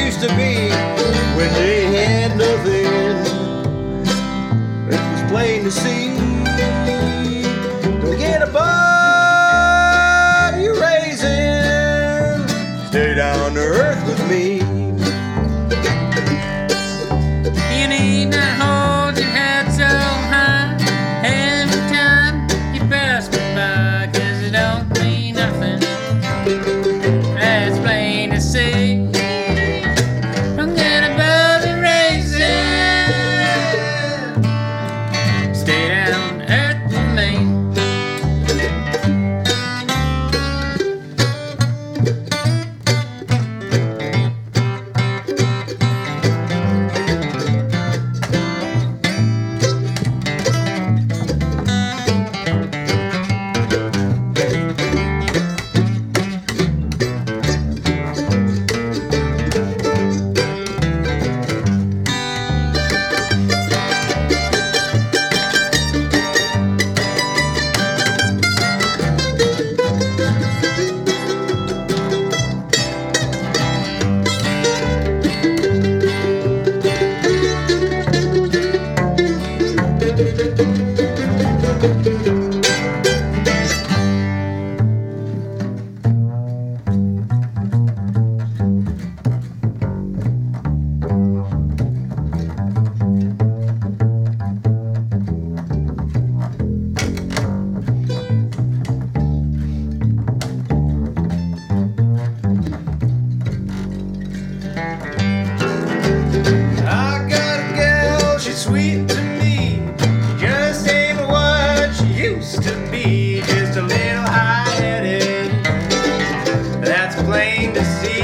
used to be when they had nothing. It was plain to see. Don't get above your raising. Stay down to earth with me. You need not hold your head so high every time you pass me by, 'cause it don't mean nothing. That's plain to see. Don't get above your raising. Stay down to earth with me. I got a gal, she's sweet to me. Just ain't what she used to be. Just a little high-headed. That's plain to see.